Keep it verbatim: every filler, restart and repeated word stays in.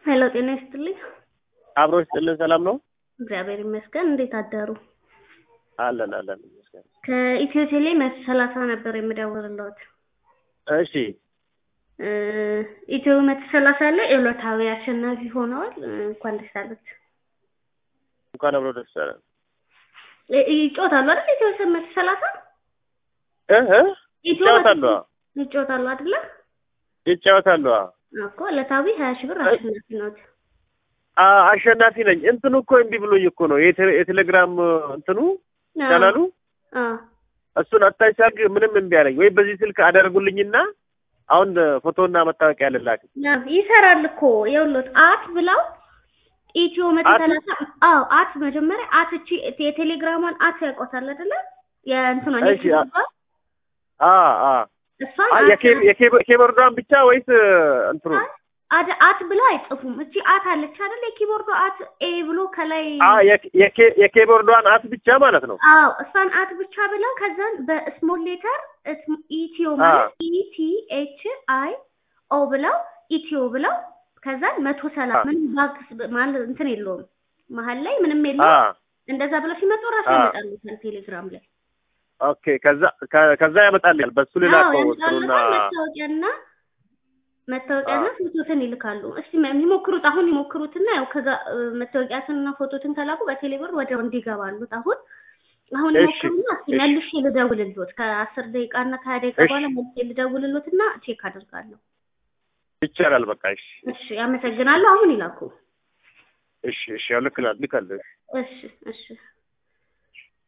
ሄሎ ጤና ይስጥልኝ። አብሮ ይስጥልን። ሰላም ነው? እግዚአብሔር ይመስገን። እንዴት አደሩ? አለን አለን ይመስገን። ከኢትዮ ቴሌ መቶ ሰላሳ ነበር የምደውልልዎት። እሺ እ ኢትዮ መቶ ሰላሳ ላይ ዕለታዊ አሸናፊ ሆነዋል። እንኳን ደስ አለዎት። እንኳን አብሮ ደስ አለን። ይጮታሉ አይደል? ኢትዮ መቶ ሰላሳ እህ ይጫወታሉ ይጮታሉ አይደል? ይጫወታሉ እኮ ዕለታዊ ሀያ ሺህ ብር አሸናፊ ነዎት። አሸናፊ ነኝ። እንትኑ እኮ እምቢ ብሎኝ እኮ ነው የቴሌግራም እንትኑ ቻናሉ አ እሱን አታይሳግ ምንም እምቢ አለኝ። ወይ በዚህ ስልክ አደርጉልኝና አሁን ፎቶና መታወቂያ ልላክ። ይሰራል እኮ ይኸውልዎት አት ብለው ኢትዮ መቶ ሰላሳ አዎ አት መጀመሪያ አት እቺ የቴሌግራሟን አት ያውቁታል አይደለ? የእንትኗን እሺ አ አ እሷን የኬቦርዷን ብቻ ወይስ እንትኑ አድ አት ብለው አይጽፉም። እቺ አት አለች አይደል? የኪቦርዱ አት ኤ ብሎ ከላይ አ የኬቦርዷን አት ብቻ ማለት ነው። አዎ እሷን አት ብቻ ብለው ከዛን በስሞል ሌተር ኢትዮ ማለት ኢ ቲ ኤች አይ ኦ ብለው ኢትዮ ብለው ከዛን መቶ ሰላሳ ምን ባክስ ማለት እንትን የለውም መሀል ላይ ምንም የለውም። እንደዛ ብለው ሲመጡ ራሱ ያመጣሉ ቴሌግራም ላይ። ኦኬ ከዛ ከዛ ያመጣልኛል በሱ ሌላ ኮንትሮልና መታወቂያና መታወቂያና ፎቶትን ይልካሉ። እስቲ የሚሞክሩት አሁን ይሞክሩትና ያው ከዛ መታወቂያትና ፎቶትን ከላኩ በቴሌብር ወዲያው እንዲገባሉ። አሁን አሁን ይሞክሩና እስቲ መልሼ ልደውልልዎት ከአስር ደቂቃና ከሃያ ደቂቃ በኋላ መልሼ ልደውልልዎትና ቼክ አደርጋለሁ። ይቻላል በቃ እሺ። እሺ አመሰግናለሁ። አሁን ይላኩ። እሺ እሺ ያው ልክ ልክ አለ። እሺ እሺ